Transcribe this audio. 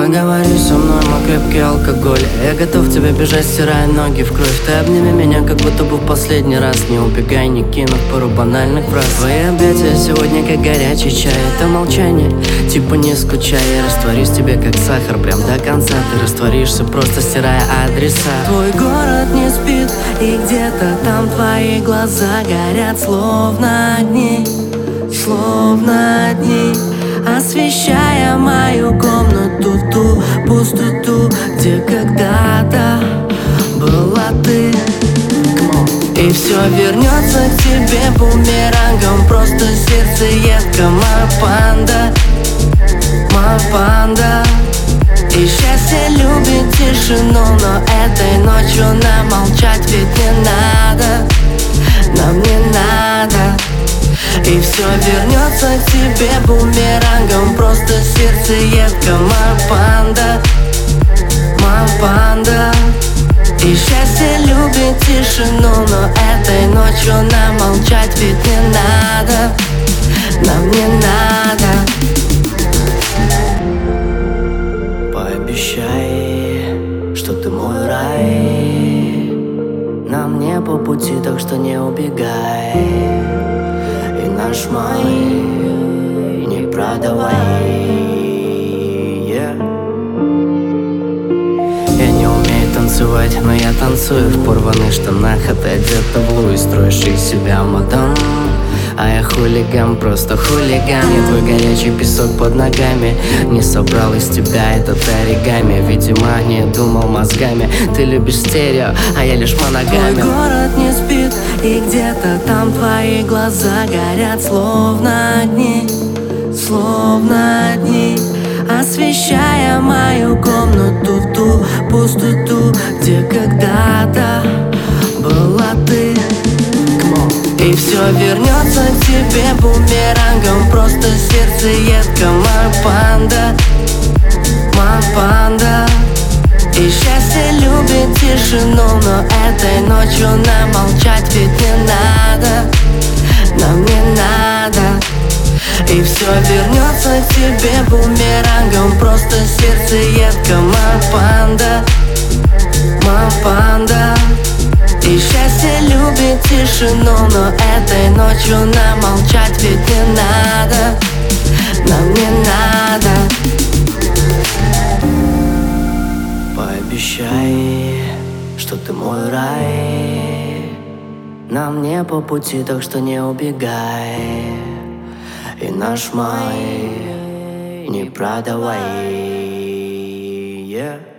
Поговори со мной, мой крепкий алкоголь. Я готов тебе бежать, стирая ноги в кровь. Ты обними меня, как будто бы в последний раз. Не убегай, не кинув пару банальных фраз. Твои объятия сегодня как горячий чай. Это молчание, типа не скучай. Я растворюсь тебе как сахар, прям до конца. Ты растворишься, просто стирая адреса. Твой город не спит, и где-то там твои глаза горят, словно огни, освещая мою комнату, ту пустоту, где когда-то была ты. И все вернется к тебе бумерангом, просто сердце едко, моя панда. И счастье любит тишину, но этой ночью нам молчать ведь не надо, нам не надо. И все вернется к тебе бумерангом, просто сердце едко, моя панда. И счастье любит тишину, но этой ночью нам молчать ведь не надо, нам не надо. Пообещай, что ты мой рай, нам не по пути, так что не убегай. И наш май не продавай, Я не умею танцевать, но я танцую в порванных штанах, а ты одета в Луи, строишь из себя мадам. А я хулиган, просто хулиган. Я твой горячий песок под ногами. Не собрал из тебя этот оригами. Видимо, не думал мозгами. Ты любишь стерео, а я лишь моногами. Твой город не спит, и где-то там твои глаза горят, словно огни, освещая мою комнату, ту пустоту, где когда-то была ты. И все вернется к тебе бумерангом, просто сердце едко, моя панда. И счастье любит тишину, но этой ночью нам молчать ведь не надо, нам не надо. И все вернется к тебе бумерангом, просто сердце едко, моя панда. И счастье любит тишину, но этой ночью нам молчать ведь не надо, нам не надо. Пообещай, что ты мой рай, нам не по пути, так что не убегай. И наш май не продавай,